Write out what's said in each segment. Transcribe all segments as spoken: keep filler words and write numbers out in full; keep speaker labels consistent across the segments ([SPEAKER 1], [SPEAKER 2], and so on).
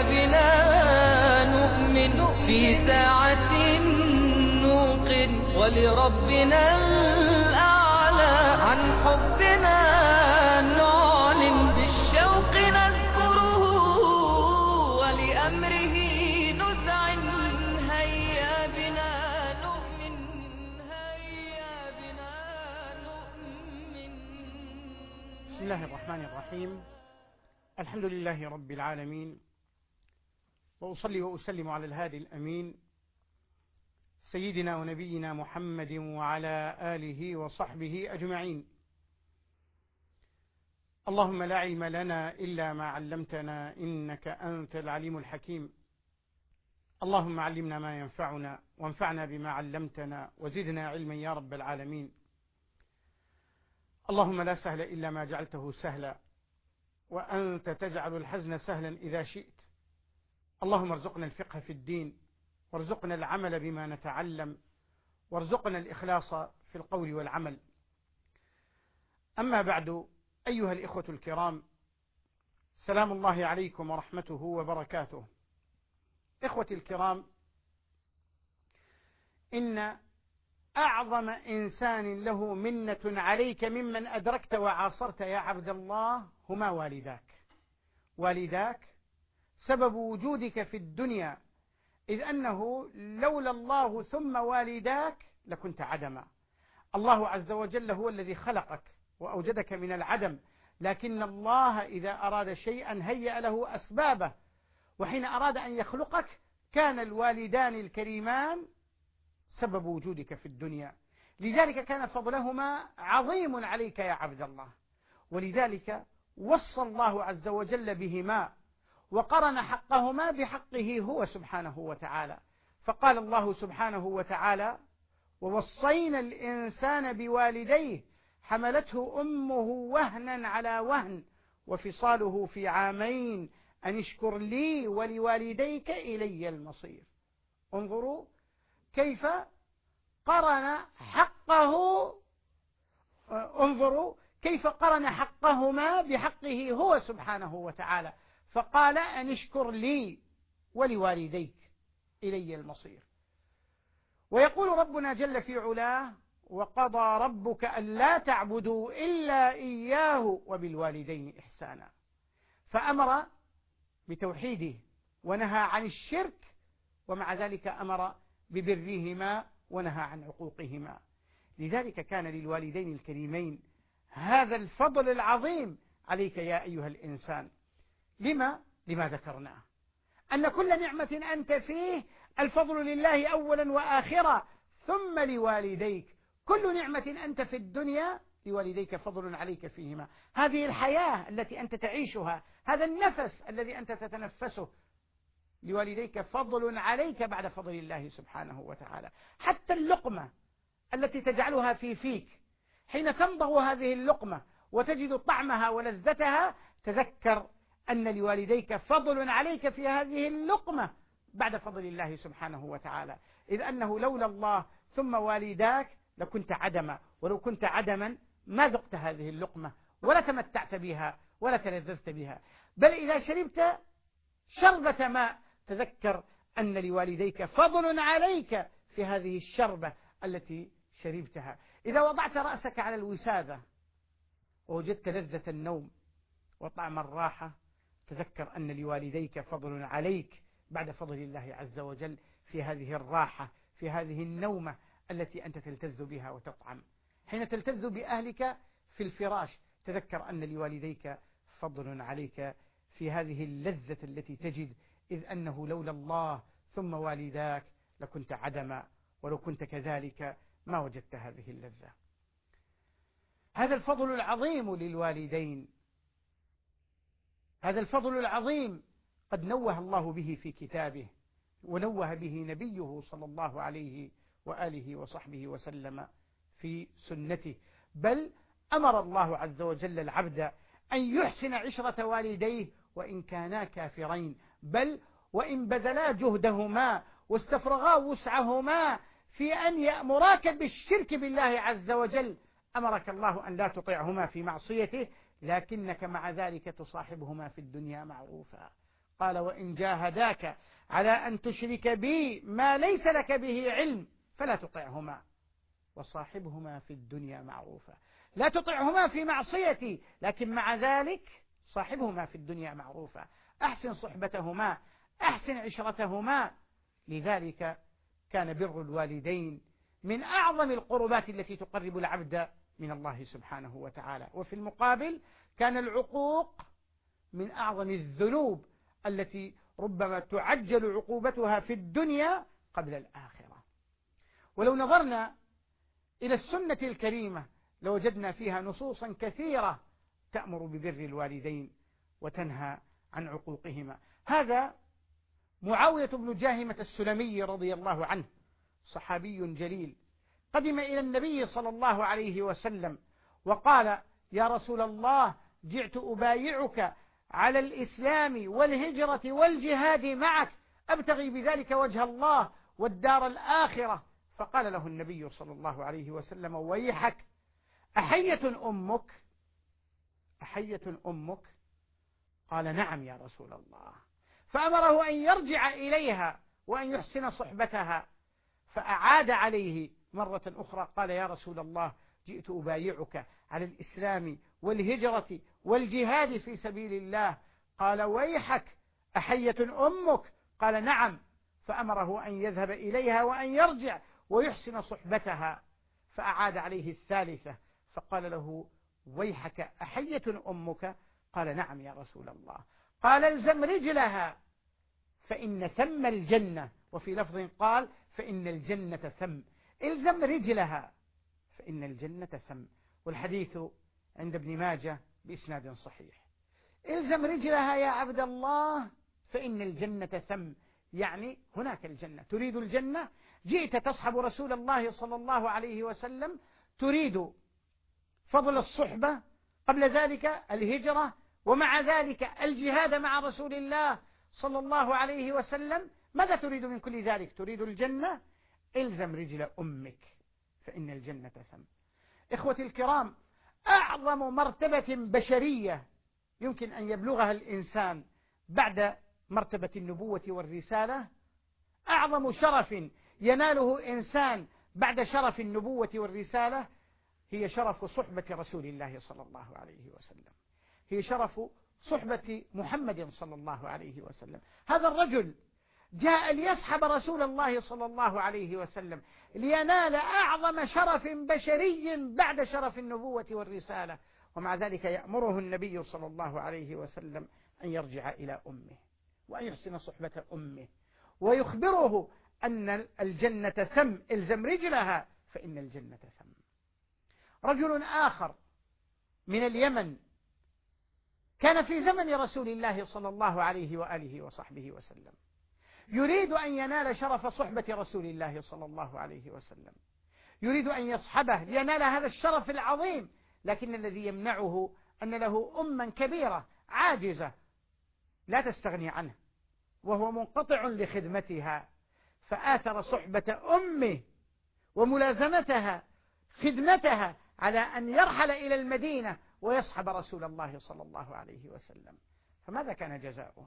[SPEAKER 1] هيا بنا نؤمن في ساعة نوقن ولربنا الأعلى عن حبنا نعلن بالشوق نذكره ولأمره نذعن هيا بنا نؤمن هيا بنا نؤمن.
[SPEAKER 2] بسم الله الرحمن الرحيم. الحمد لله رب العالمين، وأصلي وأسلم على الهادي الأمين سيدنا ونبينا محمد وعلى آله وصحبه أجمعين. اللهم لا علم لنا إلا ما علمتنا إنك أنت العليم الحكيم. اللهم علمنا ما ينفعنا وانفعنا بما علمتنا وزدنا علما يا رب العالمين. اللهم لا سهل إلا ما جعلته سهلا وأنت تجعل الحزن سهلا إذا شئت. اللهم ارزقنا الفقه في الدين وارزقنا العمل بما نتعلم وارزقنا الإخلاص في القول والعمل. أما بعد، أيها الإخوة الكرام، سلام الله عليكم ورحمته وبركاته. إخوتي الكرام، إن أعظم إنسان له منة عليك ممن أدركت وعاصرت يا عبد الله هما والداك. والداك سبب وجودك في الدنيا، إذ أنه لولا الله ثم والداك لكنت عدما. الله عز وجل هو الذي خلقك وأوجدك من العدم، لكن الله إذا أراد شيئا هيأ له أسبابه، وحين أراد أن يخلقك كان الوالدان الكريمان سبب وجودك في الدنيا. لذلك كان فضلهما عظيم عليك يا عبد الله، ولذلك وصى الله عز وجل بهما وقرن حقهما بحقه هو سبحانه وتعالى. فقال الله سبحانه وتعالى: ووصينا الإنسان بوالديه حملته أمه وهنا على وهن وفصاله في عامين أن اشكر لي ولوالديك إلي المصير. انظروا كيف قرن حقه انظروا كيف قرن حقهما بحقه هو سبحانه وتعالى، فقال أن اشكر لي ولوالديك إلي المصير. ويقول ربنا جل في علاه: وقضى ربك ألا تعبدوا إلا إياه وبالوالدين إحسانا. فأمر بتوحيده ونهى عن الشرك، ومع ذلك أمر ببرهما ونهى عن عقوقهما. لذلك كان للوالدين الكريمين هذا الفضل العظيم عليك يا أيها الإنسان. لما؟ لما ذكرناه، أن كل نعمة أنت فيه الفضل لله أولا وآخرا ثم لوالديك. كل نعمة أنت في الدنيا لوالديك فضل عليك فيهما. هذه الحياة التي أنت تعيشها، هذا النفس الذي أنت تتنفسه، لوالديك فضل عليك بعد فضل الله سبحانه وتعالى. حتى اللقمة التي تجعلها في فيك، حين تمضغ هذه اللقمة وتجد طعمها ولذتها، تذكر أن لوالديك فضل عليك في هذه اللقمة بعد فضل الله سبحانه وتعالى، إذ أنه لولا الله ثم والداك لكنت عدما، ولو كنت عدما ما ذقت هذه اللقمة ولا تمتعت بها ولا تلذذت بها. بل إذا شربت شربة ماء تذكر أن لوالديك فضل عليك في هذه الشربة التي شربتها. إذا وضعت رأسك على الوسادة ووجدت لذة النوم وطعم الراحة، تذكر أن لوالديك فضل عليك بعد فضل الله عز وجل في هذه الراحة، في هذه النومة التي أنت تلتذ بها وتطعم. حين تلتذ بأهلك في الفراش، تذكر أن لوالديك فضل عليك في هذه اللذة التي تجد، إذ أنه لولا الله ثم والداك لكنت عدما، ولو كنت كذلك ما وجدت هذه اللذة. هذا الفضل العظيم للوالدين، هذا الفضل العظيم قد نوه الله به في كتابه، ونوه به نبيه صلى الله عليه وآله وصحبه وسلم في سنته. بل أمر الله عز وجل العبد أن يحسن عشرة والديه وإن كانا كافرين، بل وإن بذلا جهدهما واستفرغا وسعهما في أن يأمراك بالشرك بالله عز وجل، أمرك الله أن لا تطيعهما في معصيته، لكنك مع ذلك تصاحبهما في الدنيا معروفا. قال وإن جاهداك على أن تشرك بي ما ليس لك به علم فلا تطعهما وصاحبهما في الدنيا معروفا. لا تطعهما في معصيتي، لكن مع ذلك صاحبهما في الدنيا معروفا، أحسن صحبتهما، أحسن عشرتهما. لذلك كان بر الوالدين من أعظم القربات التي تقرب العبد من الله سبحانه وتعالى. وفي المقابل كان العقوق من أعظم الذنوب التي ربما تعجل عقوبتها في الدنيا قبل الآخرة. ولو نظرنا إلى السنة الكريمة لوجدنا فيها نصوصا كثيرة تأمر ببر الوالدين وتنهى عن عقوقهما. هذا معاوية بن جاهمة السلمي رضي الله عنه، صحابي جليل، قدم إلى النبي صلى الله عليه وسلم وقال يا رسول الله جئت أبايعك على الإسلام والهجرة والجهاد معك، أبتغي بذلك وجه الله والدار الآخرة. فقال له النبي صلى الله عليه وسلم ويحك أحية أمك؟ أحية أمك؟ قال نعم يا رسول الله. فأمره أن يرجع إليها وأن يحسن صحبتها، فأعاد عليه مرة أخرى قال يا رسول الله جئت أبايعك على الإسلام والهجرة والجهاد في سبيل الله. قال ويحك أحية أمك؟ قال نعم. فأمره أن يذهب إليها وأن يرجع ويحسن صحبتها، فأعاد عليه الثالثة فقال له ويحك أحية أمك؟ قال نعم يا رسول الله. قال الزم رجلها فإن ثم الجنة، وفي لفظ قال فإن الجنة ثم. الزم رجلها فإن الجنة ثم، والحديث عند ابن ماجه بإسناد صحيح. الزم رجلها يا عبد الله فإن الجنة ثم، يعني هناك الجنة. تريد الجنة؟ جئت تصحب رسول الله صلى الله عليه وسلم، تريد فضل الصحبة، قبل ذلك الهجرة، ومع ذلك الجهاد مع رسول الله صلى الله عليه وسلم. ماذا تريد من كل ذلك؟ تريد الجنة؟ الزم رجل أمك فإن الجنة ثم. إخوتي الكرام، أعظم مرتبة بشرية يمكن أن يبلغها الإنسان بعد مرتبة النبوة والرسالة، أعظم شرف يناله إنسان بعد شرف النبوة والرسالة، هي شرف صحبة رسول الله صلى الله عليه وسلم، هي شرف صحبة محمد صلى الله عليه وسلم. هذا الرجل جاء ليصحب رسول الله صلى الله عليه وسلم لينال أعظم شرف بشري بعد شرف النبوة والرسالة، ومع ذلك يأمره النبي صلى الله عليه وسلم أن يرجع إلى أمه وأن يحسن صحبة أمه، ويخبره أن الجنة ثم، الزم رجلها فإن الجنة ثم. رجل آخر من اليمن كان في زمن رسول الله صلى الله عليه وآله وصحبه وسلم، يريد أن ينال شرف صحبة رسول الله صلى الله عليه وسلم، يريد أن يصحبه لينال هذا الشرف العظيم، لكن الذي يمنعه أن له أما كبيرة عاجزة لا تستغني عنه، وهو منقطع لخدمتها، فآثر صحبة أمه وملازمتها خدمتها على أن يرحل إلى المدينة ويصحب رسول الله صلى الله عليه وسلم. فماذا كان جزاؤه؟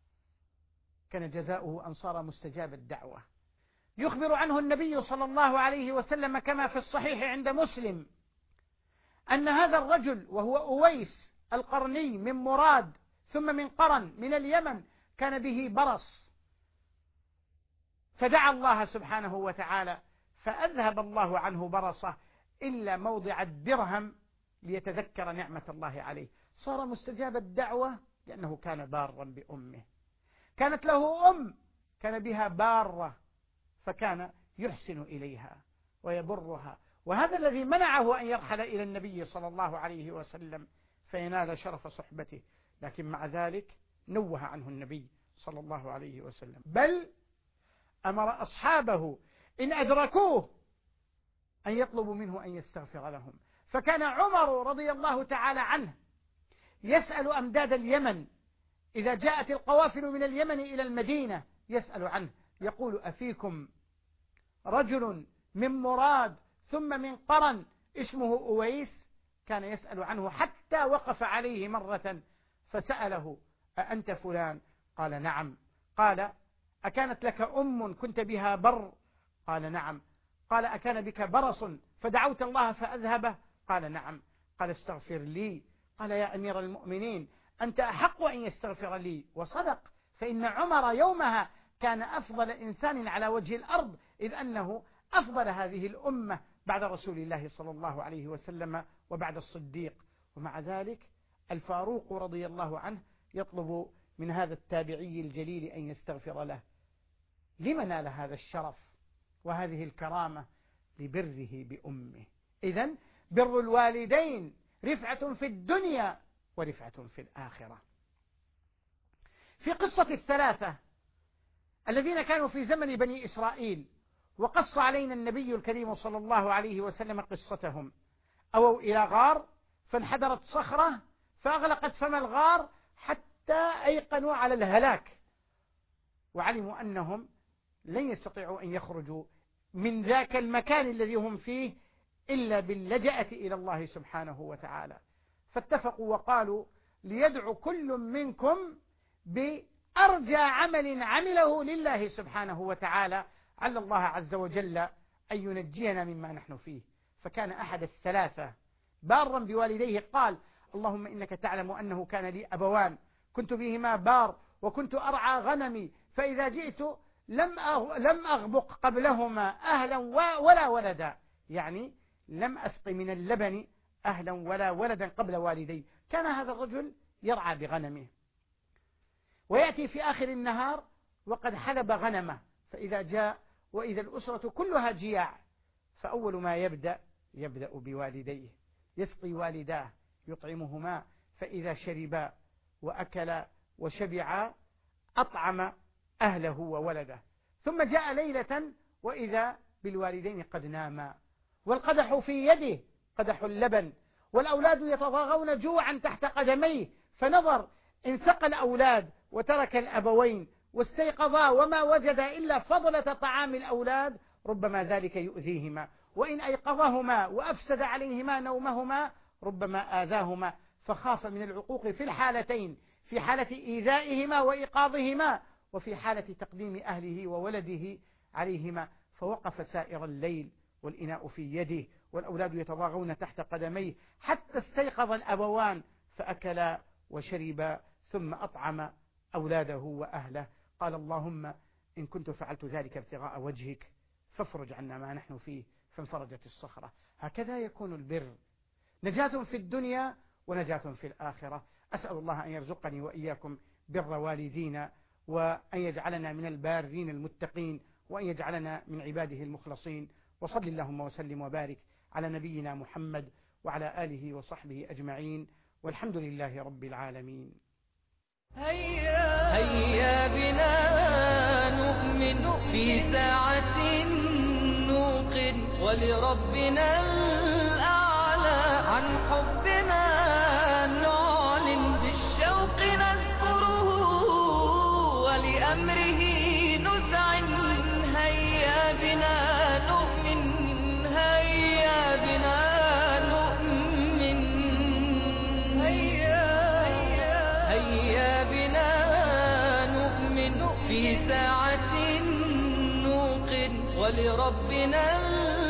[SPEAKER 2] كان جزاؤه أن صار مستجاب الدعوة. يخبر عنه النبي صلى الله عليه وسلم كما في الصحيح عند مسلم أن هذا الرجل وهو أويس القرني من مراد ثم من قرن من اليمن كان به برص، فدعا الله سبحانه وتعالى فأذهب الله عنه برصه إلا موضع الدرهم ليتذكر نعمة الله عليه. صار مستجاب الدعوة لأنه كان بارا بأمه، كانت له أم كان بها بارة فكان يحسن إليها ويبرها، وهذا الذي منعه أن يرحل إلى النبي صلى الله عليه وسلم فينال شرف صحبته. لكن مع ذلك نوه عنه النبي صلى الله عليه وسلم، بل أمر أصحابه إن أدركوه أن يطلبوا منه أن يستغفر لهم. فكان عمر رضي الله تعالى عنه يسأل أمداد اليمن إذا جاءت القوافل من اليمن إلى المدينة، يسأل عنه يقول أفيكم رجل من مراد ثم من قرن اسمه أويس؟ كان يسأل عنه حتى وقف عليه مرة فسأله أأنت فلان؟ قال نعم. قال أكانت لك أم كنت بها بر؟ قال نعم. قال أكان بك برص فدعوت الله فأذهبه؟ قال نعم. قال استغفر لي. قال يا أمير المؤمنين أنت أحق أن يستغفر لي. وصدق، فإن عمر يومها كان أفضل إنسان على وجه الأرض، إذ أنه أفضل هذه الأمة بعد رسول الله صلى الله عليه وسلم وبعد الصديق. ومع ذلك الفاروق رضي الله عنه يطلب من هذا التابعي الجليل أن يستغفر له. لمن نال هذا الشرف وهذه الكرامة؟ لبره بأمه. إذن بر الوالدين رفعة في الدنيا ورفعة في الآخرة. في قصة الثلاثة الذين كانوا في زمن بني إسرائيل، وقص علينا النبي الكريم صلى الله عليه وسلم قصتهم، أووا إلى غار فانحدرت صخرة فأغلقت فم الغار حتى أيقنوا على الهلاك، وعلموا أنهم لن يستطيعوا أن يخرجوا من ذاك المكان الذي هم فيه إلا باللجأة إلى الله سبحانه وتعالى. فاتفقوا وقالوا ليدعو كل منكم بأرجى عمل عمله لله سبحانه وتعالى، على الله عز وجل أن ينجينا مما نحن فيه. فكان أحد الثلاثة بارا بوالديه قال اللهم إنك تعلم أنه كان لي أبوان كنت بهما بار وكنت أرعى غنمي، فإذا جئت لم لم أغبق قبلهما أهلا ولا ولدا، يعني لم أسق من اللبن أهلا ولا ولدا قبل والدي. كان هذا الرجل يرعى بغنمه ويأتي في آخر النهار وقد حلب غنمه، فإذا جاء وإذا الأسرة كلها جياع، فأول ما يبدأ يبدأ بوالديه، يسقي والداه يطعمهما، فإذا شربا وأكلا وشبعا أطعم أهله وولده. ثم جاء ليلة وإذا بالوالدين قد ناما والقدح في يده قدح اللبن، والأولاد يتضاغون جوعا تحت قدميه، فنظر إن سقى الأولاد وترك الأبوين واستيقظا وما وجد إلا فضلة طعام الأولاد ربما ذلك يؤذيهما، وإن أيقظهما وأفسد عليهما نومهما ربما آذاهما، فخاف من العقوق في الحالتين، في حالة إيذائهما وإيقاظهما وفي حالة تقديم أهله وولده عليهما، فوقف سائر الليل والإناء في يده والأولاد يتضاغون تحت قدميه حتى استيقظ الأبوان فأكلا وشربا ثم أطعم أولاده وأهله. قال اللهم إن كنت فعلت ذلك ابتغاء وجهك فافرج عنا ما نحن فيه، فانفرجت الصخرة. هكذا يكون البر، نجاة في الدنيا ونجاة في الآخرة. أسأل الله أن يرزقني وإياكم بر والدينا، وأن يجعلنا من البارين المتقين، وأن يجعلنا من عباده المخلصين. وصل اللهم وسلم وبارك على نبينا محمد وعلى آله وصحبه أجمعين، والحمد لله رب العالمين.
[SPEAKER 1] هيا, هيا بنا نؤمن في ساعة نوقن ولربنا الأعلى عن حبنا نعلن بالشوق نذكره ولأمره نذعن. هيا بنا نؤمن هيا بنا نؤمن هيا هيا بنا نؤمن في ساعة نوقن ولربنا